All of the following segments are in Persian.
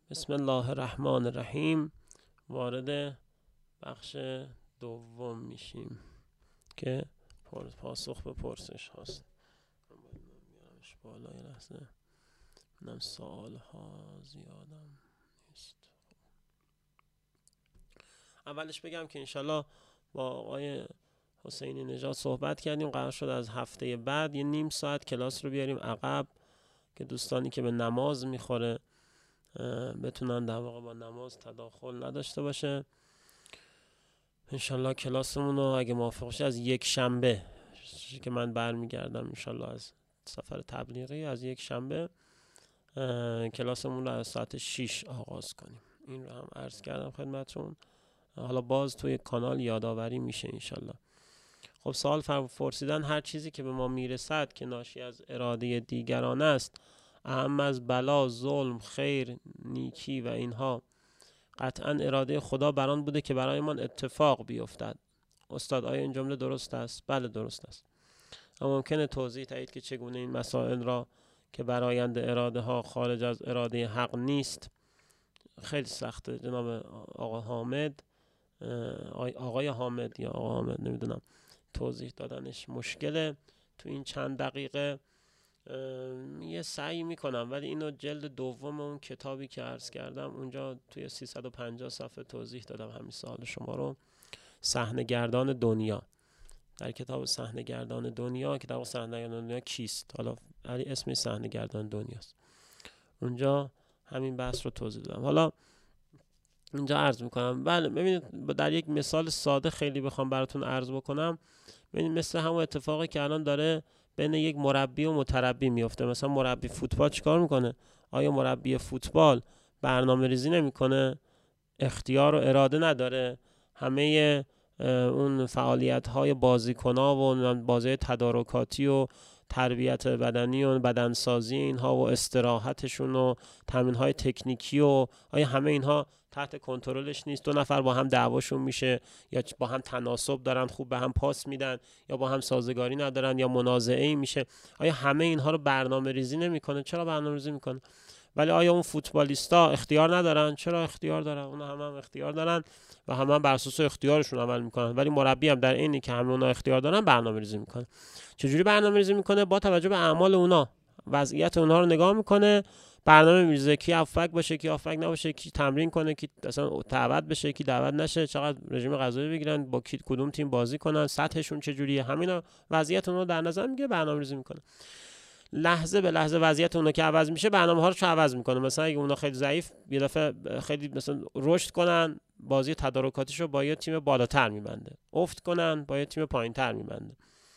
بسم الله الرحمن الرحیم. وارد بخش دوم میشیم که پاسخ به پرسش هاست. میارمش بالای لحظه، منم سوال ها زیادم نیست. اولش بگم که انشالله با آقای حسینی نژاد صحبت کردیم، قرار شد از هفته بعد یه نیم ساعت کلاس رو بیاریم عقب که دوستانی که به نماز میخوره بتونن در واقع با نماز تداخل نداشته باشه. انشالله کلاسمون رو اگه موافق باشه از یک شنبه که من برمیگردم انشالله از سفر تبلیغی، از یک شنبه کلاسمون رو از ساعت 6 آغاز کنیم. این رو هم عرض کردم خدمتتون. حالا باز توی کانال یادآوری میشه انشالله. خب سوال پرسیدن هر چیزی که به ما میرسد که ناشی از اراده دیگران است، اهم از بلا، ظلم، خیر، نیکی و اینها، قطعا اراده خدا بران بوده که برایمان اتفاق بیفتد. استاد آیا این جمله درست است؟ بله درست است. اما ممکنه توضیح دهید که چگونه این مسائل را که برآیند اراده ها خارج از اراده حق نیست؟ خیلی سخته جناب آقا حامد، آقای حامد یا آقا حامد نمیدونم، توضیح دادنش مشکله. تو این چند دقیقه یه سعی میکنم، ولی اینو جلد دوم اون کتابی که عرض کردم اونجا توی 350 صفحه توضیح دادم همین سوال شما رو. صحنه‌گردان دنیا، در کتاب صحنه‌گردان دنیا، کتاب صحنه‌گردان دنیا کیست؟ حالا اسم صحنه‌گردان دنیاست. اونجا همین بحث رو توضیح دادم. حالا اینجا عرض میکنم. بله ببینید، در یک مثال ساده خیلی بخوام براتون عرض بکنم، ببینید مثل همون اتفاقی که الان داره بین یک مربی و متربی میفته. مثلا مربی فوتبال چیکار میکنه؟ آیا مربی فوتبال برنامه ریزی نمیکنه؟ اختیار و اراده نداره؟ همه اون فعالیت های بازیکن‌ها و بازی تدارکاتی و تربیت بدنی و بدنسازی اینها و استراحتشون و تمرین‌های تکنیکی و آیا همه اینها تحت کنترلش نیست؟ دو نفر با هم دعواشون میشه، یا با هم تناسب دارن، خوب به هم پاس میدن، یا با هم سازگاری ندارن، یا منازعه‌ای میشه. آیا همه اینها رو برنامه ریزی نمیکنه؟ چرا برنامه ریزی میکنه؟ ولی آیا اون فوتبالیستا اختیار ندارن؟ چرا اختیار دارن؟ اون هم اختیار دارن و هم بر اساس اختیارشون عمل میکنن. ولی مربی هم در اینی که همه اونها اختیار دارن برنامه ریزی میکنه. چجوری برنامه ریزی میکنه؟ با توجه به اعمال اونها، وضعیت اونها رو نگاه میکنه، برنامه میریزه کی افک باشه، کی افک نباشه، کی تمرین کنه، کی اصلا دعوت بشه، کی دعوت نشه، چقدر رژیم غذایی بگیرن، با کی کدوم تیم بازی کنن، سطحشون چجوریه، همینا وضعیت اونها رو در نظر میگیره، برنامه ریزی میکنه. لحظه به لحظه وضعیت اونها که عوض میشه برنامه ها رو عوض میکنه. مثلا اگه اونها خیلی ضعیف، یه دفعه خیلی مثلا رشد کنن، بازی تدارکاتیشو با یه تیم بالاتر میبنده. افت کنن، با یه تیم پایینتر میبنده.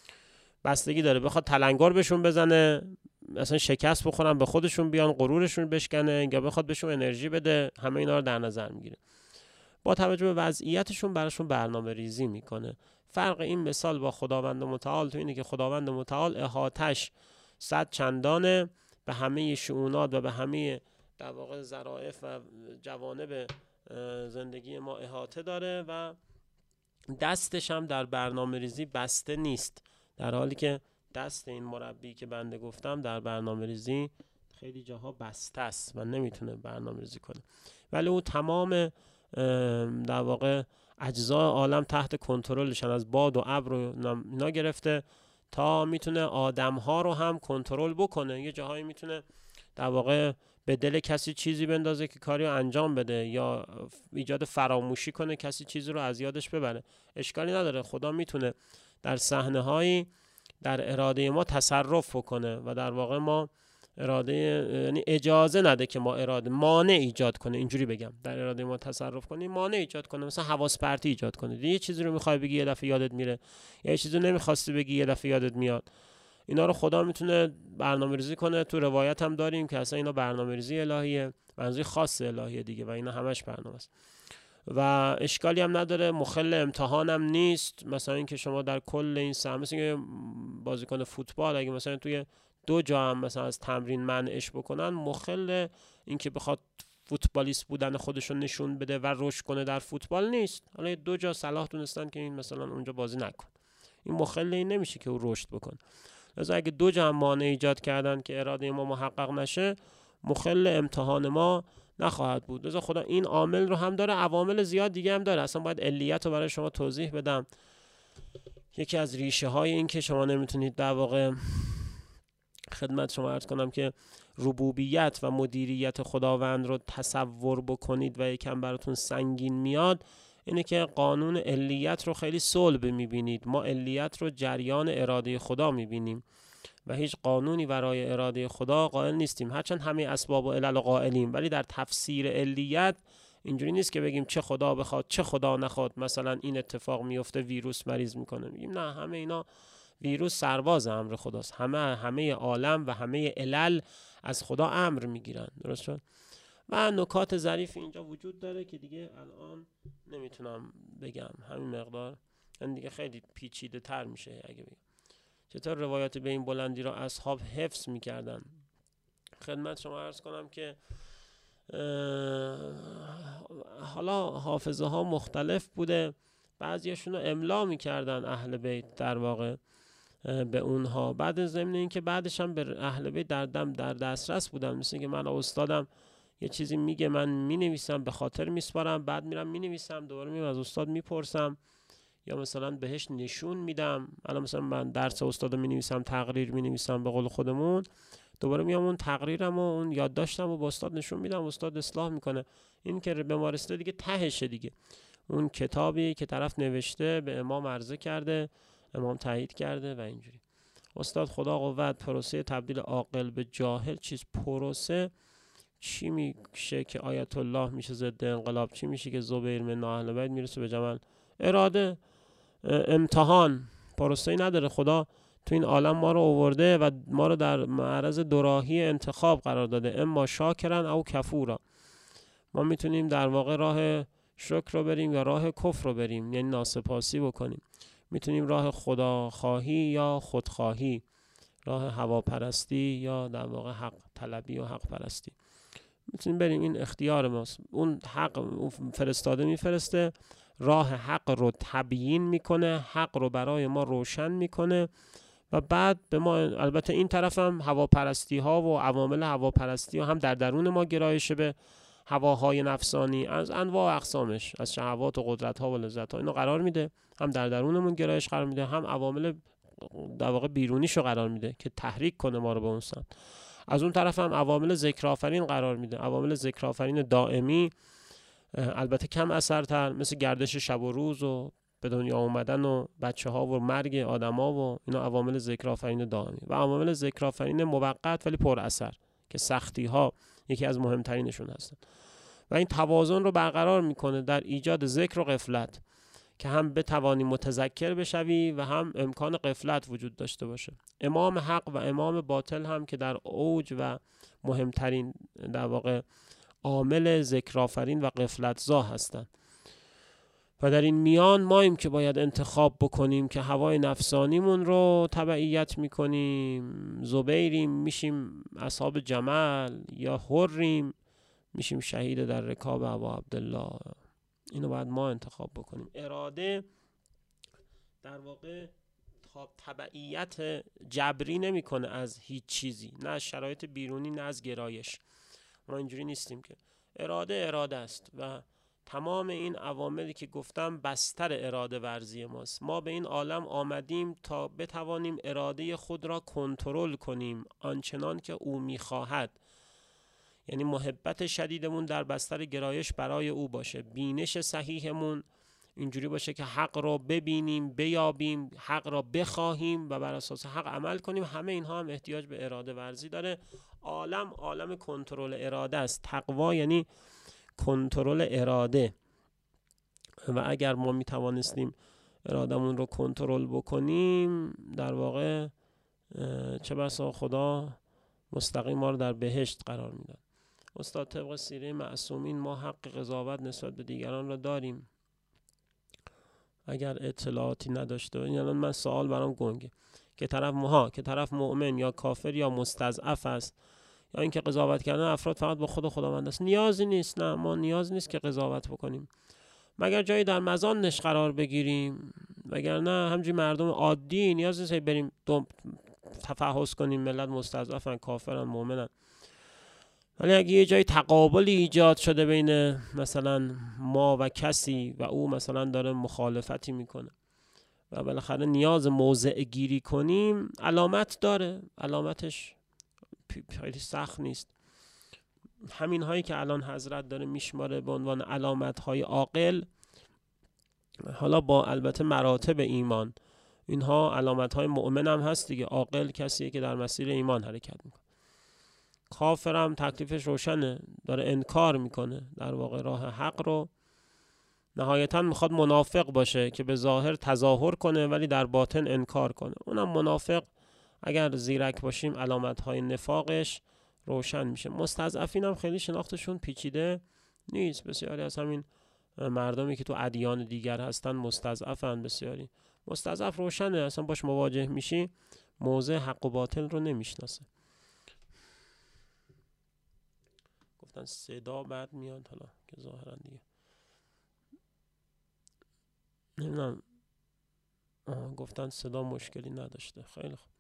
بستگی داره، بخواد تلنگر بهشون بزنه، مثلا شکست بخورن به خودشون بیان، غرورشون بشکنه، یا بخواد بهشون انرژی بده، همه اینا رو در نظر میگیره. با توجه به وضعیتشون براشون برنامه ریزی میکنه. فرق این مثال با خداوند متعال تو اینه که خداوند متعال احاطش 100 چندانه، به همه شؤونات و به همه در واقع ظرافت و جوانب زندگی ما احاطه داره و دستش هم در برنامه ریزی بسته نیست، در حالی که دست این مربی که بنده گفتم در برنامه ریزی خیلی جاها بسته است و نمیتونه برنامه ریزی کنه. ولی او تمام در واقع اجزای عالم تحت کنترلشن، از باد و ابر و اینا گرفته تا میتونه آدم‌ها رو هم کنترل بکنه. یه جاهایی میتونه در واقع به دل کسی چیزی بندازه که کاری رو انجام بده، یا ایجاد فراموشی کنه، کسی چیزی رو از یادش ببره. اشکالی نداره، خدا میتونه در صحنه‌هایی در اراده ما تصرف بکنه و در واقع ما اراده، یعنی اجازه نده که ما اراده مانع ایجاد کنه، اینجوری بگم، در اراده ما تصرف کنه، مانع ایجاد کنه. مثلا حواس پرتی ایجاد کنه، یه چیزی رو میخوای بگی یه دفعه یادت میره، یا یه چیزی رو نمیخواستی بگی یه دفعه یادت میاد. اینا رو خدا میتونه برنامه‌ریزی کنه. تو روایت هم داریم که اصلا اینا برنامه‌ریزی الهیه، منظور خاص الهیه دیگه، و اینا همش برنامه است و اشکالی هم نداره، مخل امتحان هم نیست. مثلا اینکه شما در کل این سهم، مثلا اینکه بازیکن فوتبال اگه مثلا توی 2 جا هم مثلا از تمرین منعش بکنن، مخل اینکه بخواد فوتبالیست بودن خودشون نشون بده و رشد کنه در فوتبال نیست. حالا 2 جا صلاح دونستن که این مثلا اونجا بازی نکن، این مخل این نمیشه که او رشد بکنه. لذا اگه 2 جا هم مانع ایجاد کردن که اراده ما محقق نشه، مخل امتحان ما نخواهد بود. لذا خدا این عامل رو هم داره، عوامل زیاد دیگه هم داره. اصلا باید علیت رو برای شما توضیح بدم. یکی از ریشه های این که شما نمیتونید در واقع خدمت شما عرض کنم که ربوبیت و مدیریت خداوند رو تصور بکنید و یکم براتون سنگین میاد، اینه که قانون علیت رو خیلی صلب میبینید. ما علیت رو جریان اراده خدا میبینیم و هیچ قانونی برای اراده خدا قائل نیستیم، هرچند همه اسباب و علل قائلیم، ولی در تفسیر علیت اینجوری نیست که بگیم چه خدا بخواد چه خدا نخواد، مثلا این اتفاق میفته ویروس مریض میکنه، میگیم نه، همه اینا ویروس سرباز امر خداست، همه عالم و همه علل از خدا امر میگیرن. درست شد؟ و نکات ظریف اینجا وجود داره که دیگه الان نمیتونم بگم، همین مقدار، این دیگه خیلی پیچیده تر میشه اگه بگم چطور روایات به این بلندی را اصحاب حفظ میکردن. خدمت شما عرض کنم که حالا حافظه ها مختلف بوده، بعضیاشون رو املا میکردن اهل بیت در واقع به اونها، بعد ضمن این که بعدش هم به اهل بیت در دسترس بودن. مثل که من استادم یه چیزی میگه، من مینویسم به خاطر میسپارم، بعد میرم مینویسم، دوباره میرم از استاد میپرسم یا مثلا بهش نشون میدم. الان مثلا من درس استاد مینویسم، تقریر مینویسم به قول خودمون، دوباره میام اون تقریرم و اون یادداشتم و با استاد نشون میدم، استاد اصلاح میکنه. این که به ما رسیده دیگه تهشه دیگه، اون کتابی که طرف نوشته به امام عرضه کرده، امام تایید کرده و اینجوری. استاد خدا قوت، پروسه تبدیل عاقل به جاهل چیز پروسه چی میشه که آیت الله میشه ضد انقلاب؟ چی میشه که زبیر من اهل بیت میرسه به جمل؟ اراده، امتحان، پروسه‌ای نداره. خدا تو این عالم ما رو آورده و ما رو در معرض دوراهی انتخاب قرار داده، اما شاکرن او کفورا. ما میتونیم در واقع راه شکر رو بریم یا راه کفر رو بریم، یعنی ناسپاسی بکنیم. میتونیم راه خداخواهی یا خودخواهی، راه هواپرستی یا در واقع حق طلبی و حق پرستی میتونیم بریم. این اختیار ماست. اون حق اون فرستاده میفرسته، راه حق رو تبیین میکنه، حق رو برای ما روشن میکنه و بعد به ما، البته این طرف هم هواپرستی ها و عوامل هواپرستی ها هم در درون ما گرایش به هواهای نفسانی از انواع اقسامش، از شهوات و قدرت ها و لذت ها، اینو قرار میده، هم در درونمون گرایش قرار میده، هم عوامل در واقع بیرونیشو قرار میده که تحریک کنه ما رو به اون سمت. از اون طرف هم عوامل ذکرآفرین قرار میده، عوامل ذکرآفرین دائمی، البته کم اثرتر، مثل گردش شب و روز و به دنیا اومدن و بچه ها و مرگ آدم ها و اینا عوامل ذکرآفرین دائمی، و عوامل ذکرآفرین موقت ولی پر اثر که سختی ها یکی از مهمترینشون هستن و این توازن رو برقرار میکنه در ایجاد ذکر و غفلت که هم بتوانی متذکر بشوی و هم امکان غفلت وجود داشته باشه. امام حق و امام باطل هم که در اوج و مهمترین در واقع عامل ذکرآفرین و غفلت زا هستند و در این میان ماییم که باید انتخاب بکنیم که هوای نفسانیمون رو تبعیت میکنیم، زبیریم میشیم اصحاب جمل، یا حریم میشیم شهید در رکاب ابا عبدالله. اینو باید ما انتخاب بکنیم. اراده در واقع تبعیت جبری نمیکنه از هیچ چیزی، نه از شرایط بیرونی نه از گرایش. ما اینجوری نیستیم که اراده است و تمام این عواملی که گفتم بستر اراده ورزی ماست. ما به این عالم آمدیم تا بتوانیم اراده خود را کنترل کنیم آنچنان که او میخواهد، یعنی محبت شدیدمون در بستر گرایش برای او باشه، بینش صحیحمون اینجوری باشه که حق را ببینیم، بیابیم، حق را بخواهیم و بر اساس حق عمل کنیم. همه اینها هم احتیاج به اراده ورزی داره. عالم کنترل اراده است. تقوا یعنی کنترل اراده و اگر ما می توانستیم ارادمون رو کنترل بکنیم، در واقع چه بسا خدا مستقیم ما رو در بهشت قرار میداد. استاد طبق سیره معصومین ما حق قضاوت نسبت به دیگران را داریم اگر اطلاعاتی نداشته باشیم. الان من سوال برام گنگه که طرف مؤمن یا کافر یا مستضعف است، یا اینکه قضاوت کردن افراد فقط با خداوند است. نیازی نیست، نه، ما نیاز نیست که قضاوت بکنیم مگر جایی در مزانش قرار بگیریم، وگرنه همینجوری مردم عادی نیاز نیست بریم تفحص کنیم ملت مستضعفن، کافرن، مؤمنن. ولی اگه یه جای تقابلی ایجاد شده بین مثلا ما و کسی و او مثلا داره مخالفتی میکنه و بالاخره نیاز موضع گیری کنیم، علامت داره، علامتش خیلی سخت نیست. همین هایی که الان حضرت داره میشماره به عنوان علامت های عاقل، حالا با البته مراتب ایمان، اینها علامت های مؤمن هم هست دیگه. عاقل کسیه که در مسیر ایمان حرکت میکنه. کافر هم تکلیفش روشنه، داره انکار میکنه در واقع راه حق رو. نهایتا میخواد منافق باشه که به ظاهر تظاهر کنه ولی در باطن انکار کنه. اونم منافق اگر زیرک باشیم علامت های نفاقش روشن میشه. مستضعفین هم خیلی شناختشون پیچیده نیست. بسیاری از همین مردمی که تو ادیان دیگر هستن مستضعفن. بسیاری مستضعف روشنه، اصلا باش مواجه میشی موضع حق و باطل رو نمیشناسه. گفتن صدا بعد میاد، حالا که ظاهرا دیگه نمیدونم. گفتن صدا مشکلی نداشته. خیلی خوب.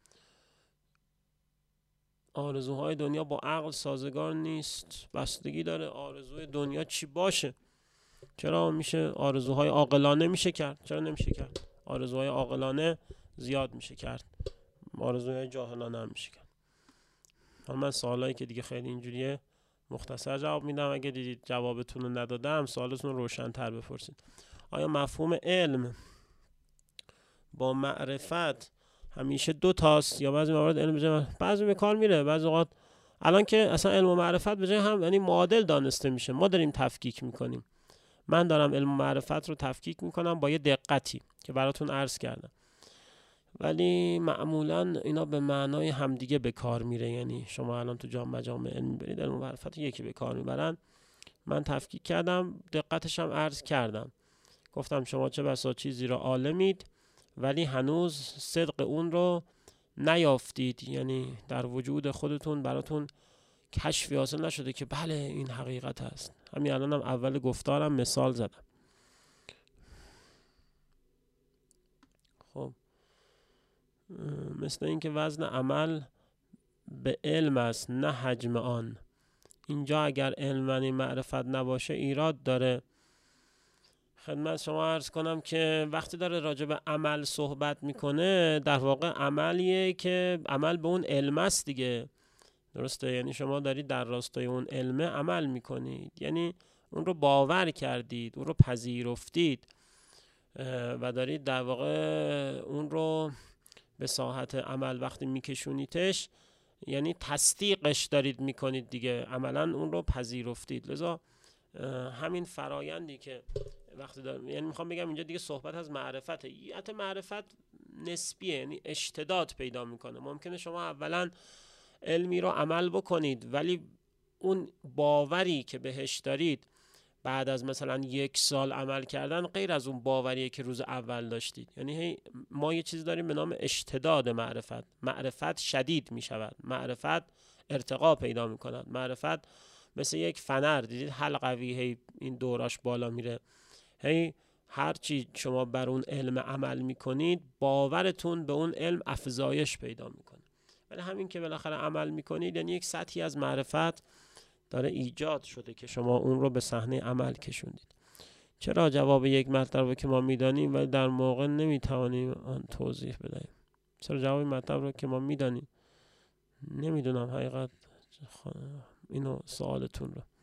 آرزوهای دنیا با عقل سازگار نیست. بستگی داره آرزوی دنیا چی باشه. چرا میشه آرزوهای عاقلانه میشه کرد، چرا نمیشه کرد؟ آرزوهای عاقلانه زیاد میشه کرد، آرزوهای جاهلانه هم میشه کرد. حالا من سوالایی که دیگه خیلی اینجوریه مختصر جواب میدم. اگه دیدید جوابتون رو ندادم سوالتون رو روشن‌تر بپرسید. آیا مفهوم علم با معرفت همیشه دو تاست یا بعضی موارد علم بعضی به کار میره، بعضی اوقات الان که اصلا علم و معرفت به جای هم یعنی معادل دانسته میشه، ما داریم تفکیک میکنیم. من دارم علم و معرفت رو تفکیک میکنم با یه دقتی که براتون عرض کردم، ولی معمولا اینا به معنای همدیگه به کار میره. یعنی شما الان تو مجامع علمی برید علم و معرفت یکی به کار میبرن. من تفکیک کردم، دقتش هم عرض کردم. گفتم شما چه بسا چیزی رو عالمید ولی هنوز صدق اون رو نیافتید، یعنی در وجود خودتون براتون کشفی حاصل نشده که بله این حقیقت هست. همین الان هم اول گفتارم مثال زدم. خب مثل این که وزن عمل به علم است نه حجم آن. اینجا اگر علم و معرفت نباشه ایراد داره. خدمت شما عرض کنم که وقتی داره راجع به عمل صحبت میکنه در واقع عملیه که عمل به اون علم است دیگه، درسته؟ یعنی شما دارید در راستای اون علم عمل میکنید، یعنی اون رو باور کردید، اون رو پذیرفتید و دارید در واقع اون رو به ساحت عمل وقتی میکشونیدش یعنی تصدیقش دارید میکنید دیگه، عملا اون رو پذیرفتید. لذا همین فرایندی که وقتی دارم، یعنی میخوام بگم اینجا دیگه صحبت از معرفته. حتی معرفت نسبیه، یعنی اشتداد پیدا میکنه. ممکنه شما اولا علمی رو عمل بکنید ولی اون باوری که بهش دارید بعد از مثلا 1 سال عمل کردن غیر از اون باوریه که روز اول داشتید. یعنی ما یه چیز داریم به نام اشتداد معرفت. معرفت شدید میشود، معرفت ارتقا پیدا میکند. معرفت مثل یک فنر، دیدید حلقوی این دوراش بالا میره. هر چی شما بر اون علم عمل میکنید باورتون به اون علم افزایش پیدا میکنه. ولی همین که بالاخره عمل میکنید یعنی یک سطحی از معرفت داره ایجاد شده که شما اون رو به صحنه عمل کشوندید. چرا جواب یک مطلب رو که ما میدانیم ولی در موقع نمیتوانیم آن توضیح بدهیم؟ چرا جواب مطلب رو که ما میدانیم نمیدونم حقیقت اینو سوالتون رو،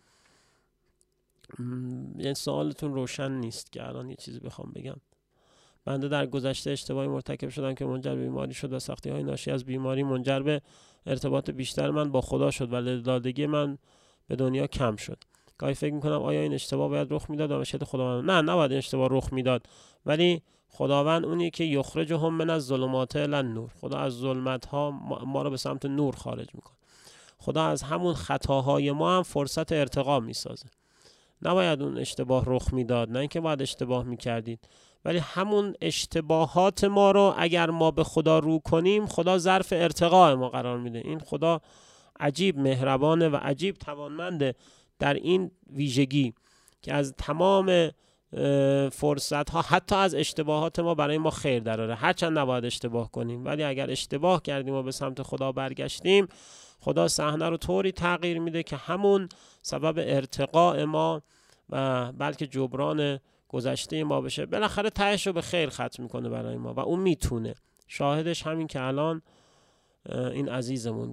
یعنی سوالتون روشن نیست که الان یه چیزی بخوام بگم. بنده در گذشته اشتباهی مرتکب شدم که منجر به بیماری شد و سختی‌های ناشی از بیماری منجر به ارتباط بیشتر من با خدا شد و دلدادگی من به دنیا کم شد. گاهی فکر میکنم آیا این اشتباه باید رخ میداد و مشیت خداوند؟ نه، نباید این اشتباه رخ میداد، ولی خداوند اونی که یخرجهم من الظلمات الی النور، خدا از ظلمت ها ما رو به سمت نور خارج میکنه. خدا از همون خطاهای ما هم فرصت ارتقا میسازه. نباید اون اشتباه رخ میداد، نه اینکه باید اشتباه میکردید، ولی همون اشتباهات ما رو اگر ما به خدا رو کنیم خدا ظرف ارتقاء ما قرار میده. این خدا عجیب مهربانه و عجیب توانمنده در این ویژگی که از تمام فرصت ها حتی از اشتباهات ما برای ما خیر دراره. هرچند نباید اشتباه کنیم، ولی اگر اشتباه کردیم و به سمت خدا برگشتیم، خدا صحنه رو طوری تغییر میده که همون سبب ارتقاء ما و بلکه جبران گذشته ما بشه. بالاخره تهش رو به خیر ختم میکنه برای ما و اون میتونه. شاهدش همین که الان این عزیزمون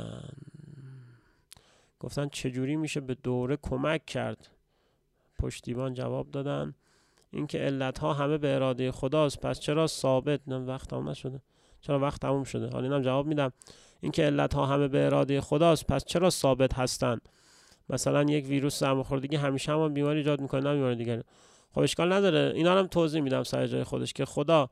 گفتن چجوری میشه به دوره کمک کرد. پشتیبان جواب دادن اینکه علتها همه به اراده خداست، پس چرا ثابت وقت تموم نشده؟ چرا وقت تموم شده؟ حالا اینم جواب میدم. اینکه علتها همه به اراده خداست، پس چرا ثابت هستن؟ مثلا یک ویروس سرماخوردگی همیشه هم بیماری ایجاد میکنه، نه بیماری دیگه. خب اشکال نداره، اینا هم توضیح میدم سر جای خودش که خدا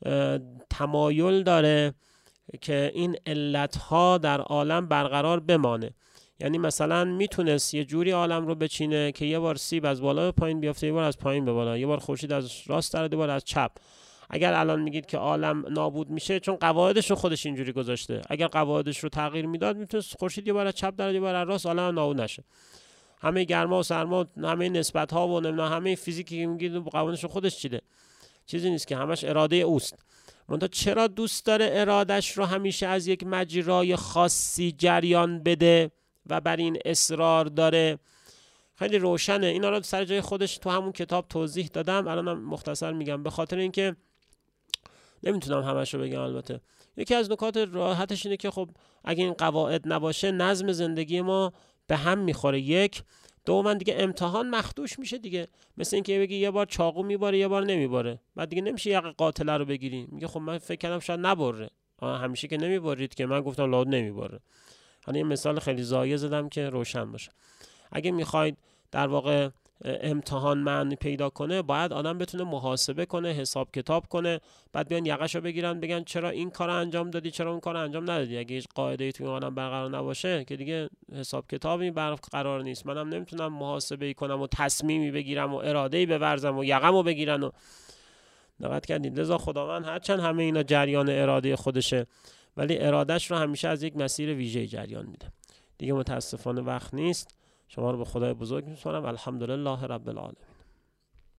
تمایل داره که این علتها در عالم برقرار بمانه. یعنی مثلا میتونست یه جوری عالم رو بچینه که یه بار سیب از بالا به پایین بیفته، یه بار از پایین به بالا، یه بار خورشید از راست در، یه بار از چپ. اگر الان میگید که عالم نابود میشه چون قواعدش رو خودش اینجوری گذاشته، اگر قواعدش رو تغییر میداد میتونست خورشید یه بار از چپ در، یه بار از راست، عالم نابود نشه. همه گرما و سرما، همه نسبت ها و نمیدونم همه فیزیکی که میگید قوانینش رو خودش چیده. چیزی نیست که همش اراده اوست. منتها چرا دوست داره ارادش رو همیشه از یک مجرای خاصی جریان بده و بر این اصرار داره؟ خیلی روشنه. اینا رو سر جای خودش تو همون کتاب توضیح دادم، الانم مختصر میگم، به خاطر اینکه نمیتونم همش رو بگم. البته یکی از نکات راحتش اینه که خب اگه این قواعد نباشه نظم زندگی ما به هم میخوره. یک دوما دیگه امتحان مخدوش میشه دیگه. مثل اینکه بگی یه بار چاقو میباره یه بار نمیباره، بعد دیگه نمیشه یه قاتله رو بگیری. میگه خب من فکر کردم شاید نبره، همیشه که نمیبرید که، من گفتم لاد نمیباره. حالا یه مثال خیلی زایه زدم که روشن باشه. اگه میخواید در واقع امتحان معنی پیدا کنه، باید آدم بتونه محاسبه کنه، حساب کتاب کنه، بعد بیان یقشو بگیرن بگن چرا این کارو انجام دادی، چرا اون کارو انجام ندادی. اگه هیچ قاعده‌ای توی آدم برقرار نباشه که دیگه حساب کتابی برقرار نیست. منم نمیتونم محاسبه‌ای کنم و تصمیمی بگیرم و اراده‌ای بورزم و یقمو بگیرن. و دقت کردید؟ لذا خداوند هرچند همه اینا جریان اراده خودشه، ولی ارادش رو همیشه از یک مسیر ویژه‌ای جریان میده. دیگه متاسفانه وقت نیست. شما رو به خدای بزرگ میسپارم. الحمدلله رب العالمین.